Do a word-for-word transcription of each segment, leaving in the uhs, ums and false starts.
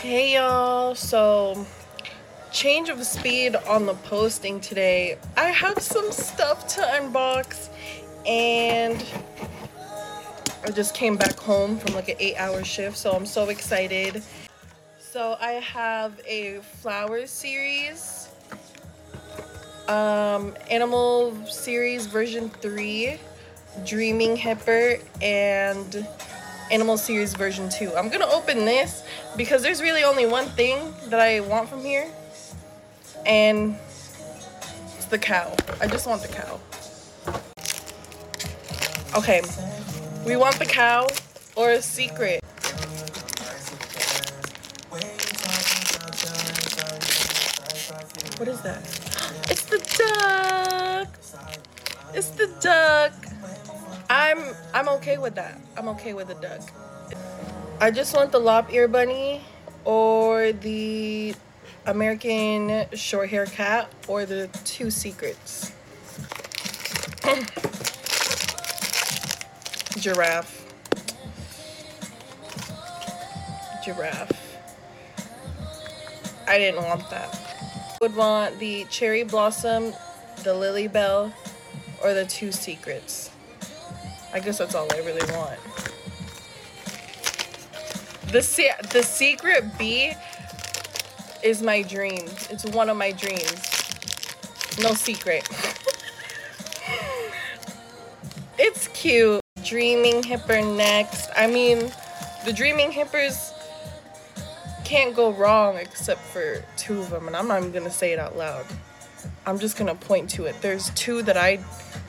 Hey y'all, so change of speed on the posting today. I have some stuff to unbox and I just came back home from like an eight hour shift, so I'm so excited. So I have a flower series, um, animal series version three, Dreaming Hipper, and Animal Series version two. I'm gonna open this because there's really only one thing that I want from here, and it's the cow. I just want the cow. Okay, we want the cow or a secret. What is that? It's the duck. It's the duck. I'm I'm okay with that. I'm okay with the duck. I just want the lop ear bunny or the American short hair cat or the two secrets. Giraffe. Giraffe. I didn't want that. I would want the cherry blossom, the lily bell, or the two secrets. I guess that's all I really want. The se the secret bee is my dream. It's one of my dreams. No secret. It's cute. Dreaming Hipper next. I mean, the Dreaming Hippers can't go wrong except for two of them, and I'm not even gonna say it out loud. I'm just gonna point to it. There's two that I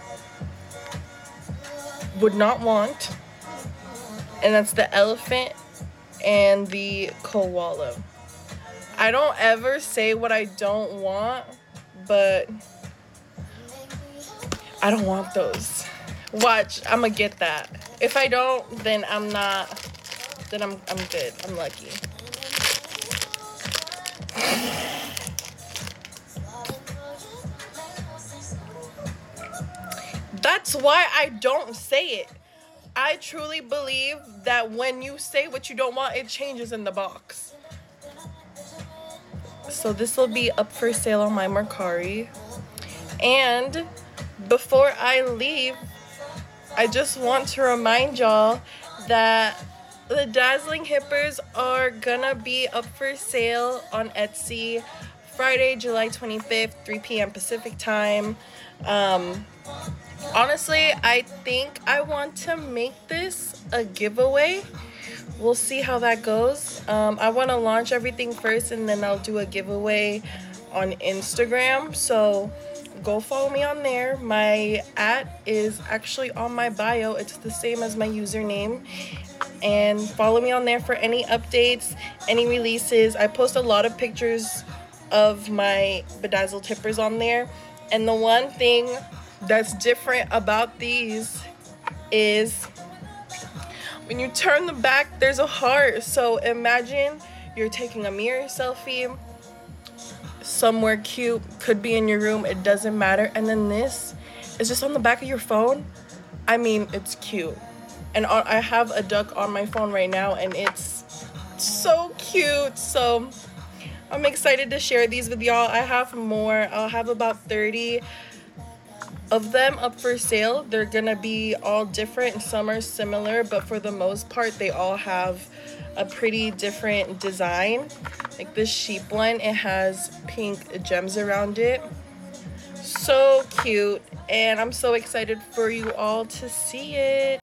would not want, and that's the elephant and the koala. I don't ever say what I don't want, but I don't want those. Watch, I'm gonna get that. If I don't, then I'm not, then I'm I'm good. I'm lucky. That's why I don't say it. I truly believe that when you say what you don't want, it changes in the box. So this will be up for sale on my Mercari. And before I leave, I just want to remind y'all that the Dazzling Hippers are gonna be up for sale on Etsy Friday, July twenty-fifth, three p m Pacific time. Um, honestly, I think I want to make this a giveaway. We'll see how that goes. Um, I want to launch everything first, and then I'll do a giveaway on Instagram. So go follow me on there. My at is actually on my bio. It's the same as my username. And follow me on there for any updates, any releases. I post a lot of pictures of my bedazzled hippers on there. And the one thing that's different about these is when you turn the back, there's a heart. So imagine you're taking a mirror selfie somewhere cute, could be in your room, it doesn't matter, and then this is just on the back of your phone. I mean, it's cute. And I have a duck on my phone right now, and it's so cute. So I'm excited to share these with y'all. I have more. I'll have about thirty of them up for sale. They're gonna be all different. Some are similar, but for the most part, they all have a pretty different design. Like this sheep one, it has pink gems around it. So cute, and I'm so excited for you all to see it.